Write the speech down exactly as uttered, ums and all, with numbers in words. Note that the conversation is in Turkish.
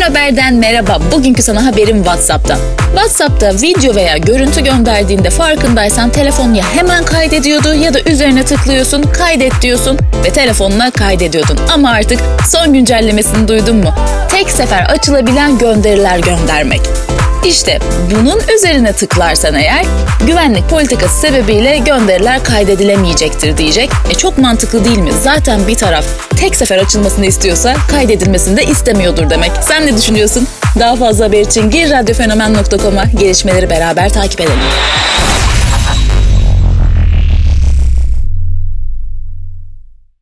Ben Haber'den merhaba. Bugünkü sana haberim WhatsApp'tan. WhatsApp'ta video veya görüntü gönderdiğinde farkındaysan telefonun ya hemen kaydediyordu ya da üzerine tıklıyorsun, kaydet diyorsun ve telefonuna kaydediyordun. Ama artık son güncellemesini duydun mu? Tek sefer açılabilen gönderiler göndermek. İşte bunun üzerine tıklarsan eğer güvenlik politikası sebebiyle gönderiler kaydedilemeyecektir diyecek. E çok mantıklı değil mi? Zaten bir taraf tek sefer açılmasını istiyorsa kaydedilmesini de istemiyordur demek. Sen ne düşünüyorsun? Daha fazla haber için gir radyo fenomen nokta com'a, gelişmeleri beraber takip edelim.